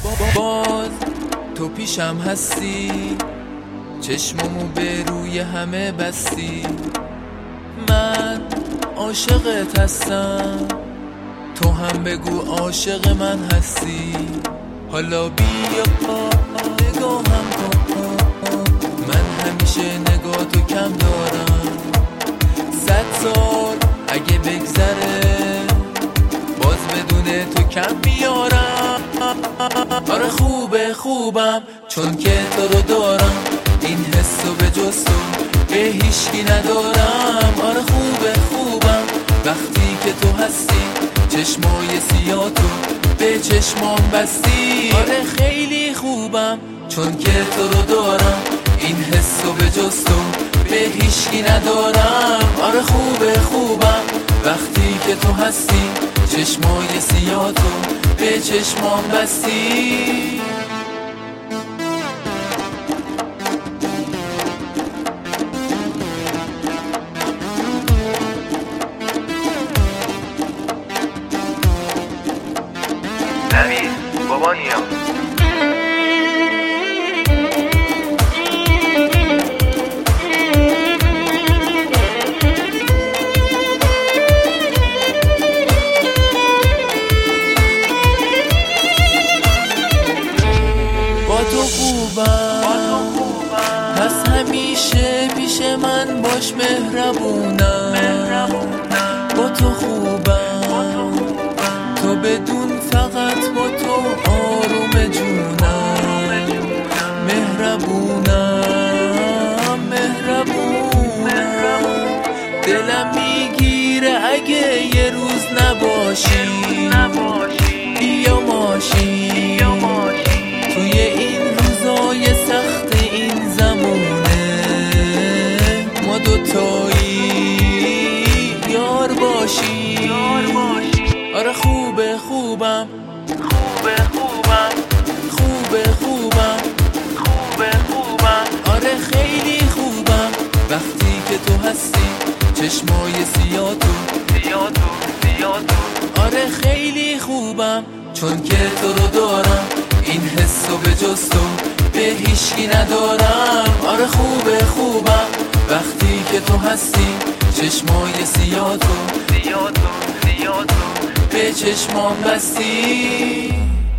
باز تو پیشم هستی، چشممو به روی همه بستی. من عاشقت هستم، تو هم بگو عاشق من هستی. حالا بیا نگاهم کن، من همیشه نگاه تو کم دارم. 100 سال اگه بگذره باز بدون تو کم میارم. آره خوبم چون که تو رو دارم، این حسو به جز تو به هیچکی ندارم. آره خوبم وقتی که تو هستی، چشمای سیاه تو به چشمام بستی. آره خیلی خوبم چون که تو رو دارم، این حسو به جز تو به هیچکی ندارم. آره خوبم وقتی که تو هستی، چشمای سیاه تو به چشمام بستی. نوید بابانیا با تو خوبم پس همیشه پیش من باش مهربونم. با تو خوبم تو بدون فقط با تو آروم جونم. مهربونم دلم میگیره اگه یه روز نباشی. بیا ماشین توی این روزای سخت این زمونه، ما دوتایی یار باشی. آره خوبم آره خیلی خوبم وقتی که تو هستی، چشمای سیاه تو. آره خیلی خوبم چون که تو رو دارم، این حسو به جز تو به هیچکی ندارم. آره خوبم وقتی که تو هستی، چشمای سیاه تو به چشمام بستی.